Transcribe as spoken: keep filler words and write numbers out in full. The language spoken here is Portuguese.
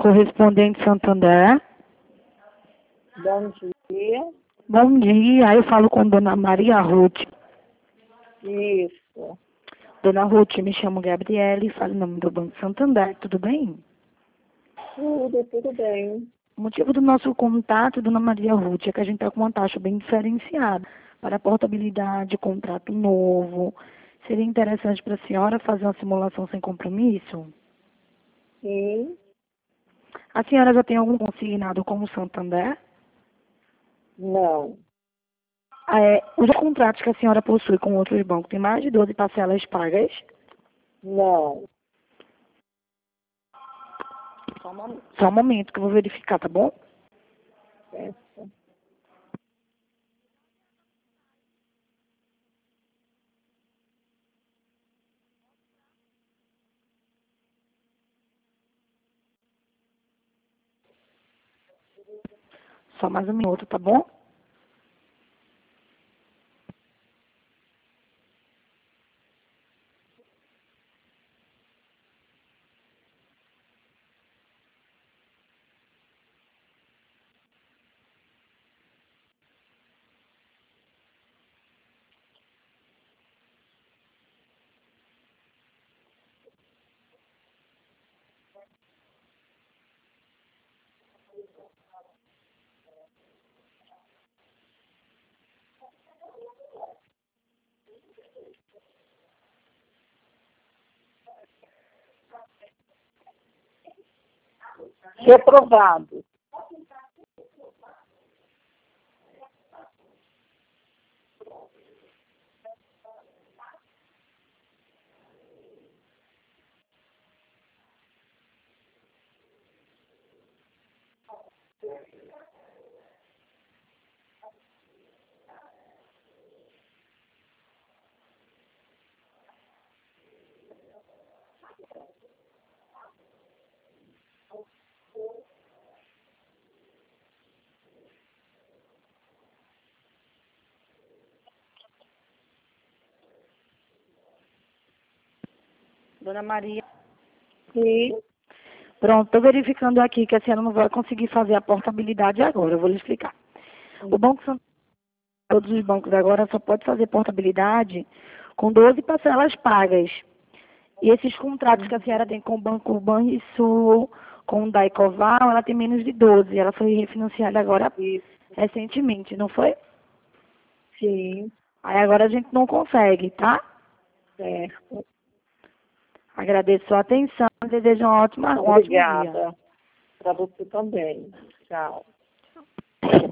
Correspondente Santander. Bom dia. Bom dia, eu falo com Dona Maria Ruth. Isso. Dona Ruth, me chamo Gabriele, falo em nome do Banco Santander, tudo bem? Tudo, tudo bem. O motivo do nosso contato, Dona Maria Ruth, é que a gente está com uma taxa bem diferenciada para portabilidade, contrato novo. Seria interessante para a senhora fazer uma simulação sem compromisso? Sim. A senhora já tem algum consignado como Santander? Não. É, os contratos que a senhora possui com outros bancos têm mais de doze parcelas pagas? Não. Só um momento, Só um momento que eu vou verificar, tá bom? Certo. Só mais um minuto, tá bom? Reprovado. Dona Maria. Sim. Pronto, estou verificando aqui que a senhora não vai conseguir fazer a portabilidade agora, eu vou lhe explicar. O Banco Santander, todos os bancos agora só pode fazer portabilidade com doze parcelas pagas. E esses contratos que a senhora tem com o Banco Banrisul, com o Daicoval, ela tem menos de doze. Ela foi refinanciada agora Isso. recentemente, não foi? Sim. Aí agora a gente não consegue, tá? Certo. Agradeço a sua atenção e desejo uma ótima, um ótimo dia. Obrigada. Para você também. Tchau.